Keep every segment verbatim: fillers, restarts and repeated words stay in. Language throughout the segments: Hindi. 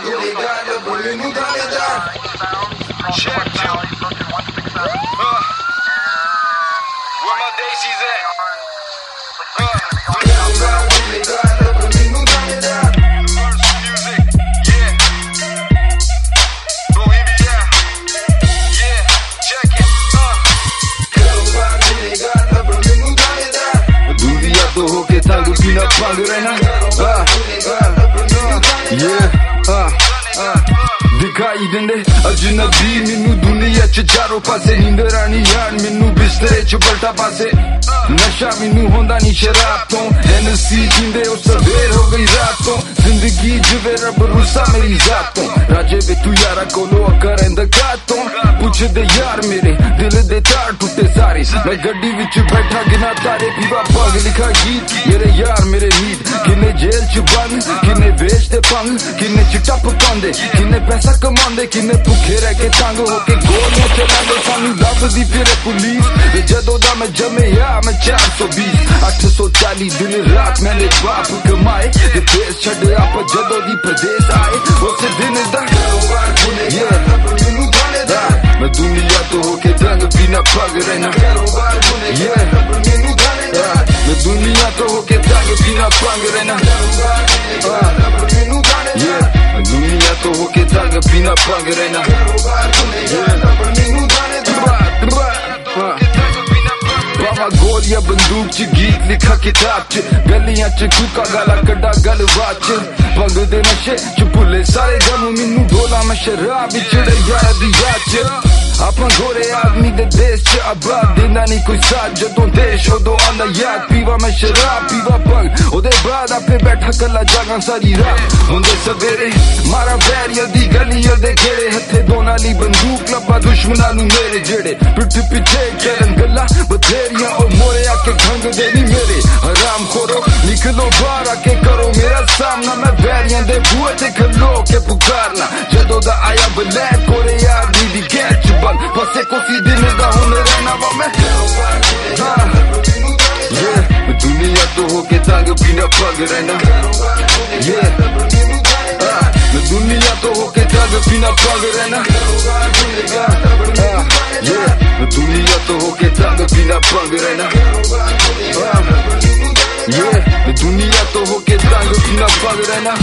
legal, bolinho da legal. Check two. Uh, where my daisies at? Uh, legal, bolinho da legal. Music, yeah. Bolivia, yeah. Check it. Uh. Legal, bolinho da legal. दुनिया तो होके तंग पीना पंग रहना. Yeah, uh, uh. दिखाई देंदे अजनबी मैनू दुनिया च चारों पासे नींदर आनी यार मैनू बिस्तरे च पलटा पासे नशा मैनू होंदा नी शराब तो एनसी जींदे ओ सवेर हो गई रात तो जिंदगी जिवे रब रुसा मेरी जात तो राजे वे तू यारा कोलो अकर इंदकात तो पूछ दे यार मेरे दिल दे तार टूटे सारे मैं गड्डी विच बैठा गिना तारे पीवा पग लिखा गीत मेरे यार मेरे नीत किन्ने जेल च बंद किन्ने बेचते पंग किन्ने चिट्टा पकांदे किन्ने पैसा कमांदे किन्ने भुखे रह के तंग होके गोलियां चलांदे सानू लभदी फिरे पुलिस जदों दा मैं जम्मेया मैं चार सौ बीस अठ सौ चालीस दिन रात मैंने बाप कमाए ते देश छड़े आप जदों दी प्रदेश आए उस दिन दा मैं दुनिया तो होके तंग पीना पग रहना मैं दुनिया तो होके तंग पीना पग रहना मैं दुनिया तो होके तंग पीना पग रहना बाबा गोलियां बंदूक च गीत लिखा किताब च गलियां च कुका गाला कड्डा गलबात च भंग दे नशे च भुले सारे गम मैनू डोला मैं शराब चिड़े यार दी याद च अपना गोरे आदमी दे देश च आबाद देंदा नहीं कोई साथ जदों देश उदों आंदा याद पीवा मैं शराब पीवा भंग ओदे बाद आपे बैठा कला जागा सारी रात हुंदे सवेरे मारा बैरिया दी गलियां दे घेरे हथे दोना ली बंदूक लब्बा दुश्मनां नू मेरे जेड़े पिठ पिछे करन गल्ला बथेरियां ओ मोरे आके खंग दे नी मेरे हराम खोरो निकलो बाहर आके करो मेरा सामना मैं बैरियां दे बूहे ते खलो के पुकारना जदों दा आया ब्लैक कोरे यार दी दी कैच बसे को सी दिन दा हुन रहना वा मैं yeah दुनिया तो होके तंग पीना पग रहना yeah मैं दुनिया तो होके तंग पीना पग रहना yeah मैं दुनिया तो होके तंग पीना पग रहना yeah मैं दुनिया तो होके तंग पीना पग रहना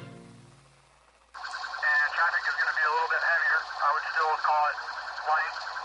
I would still call it light.